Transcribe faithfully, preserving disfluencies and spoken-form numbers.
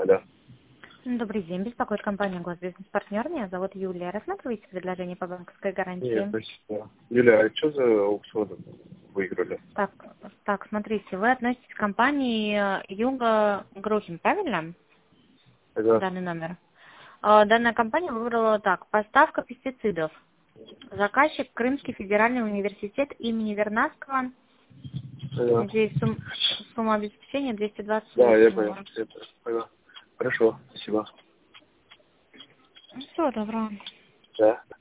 Алло. Добрый день, беспокоит компания «Госбизнес-партнер». Меня зовут Юлия. Рассматриваете предложение по банковской гарантии? Нет, спасибо. Юля, а что за аукцион выиграли? Так, так, смотрите, вы относитесь к компании э, Юга Грухин, правильно? Ага. Данный номер. Э, Данная компания выбрала так: поставка пестицидов. Заказчик Крымский федеральный университет имени Вернадского. Ага. Здесь сум- сумма обеспечения двести двадцать Да, я восемь понял. евро. Я понял. Ага. Хорошо, спасибо. Всего доброго. Да.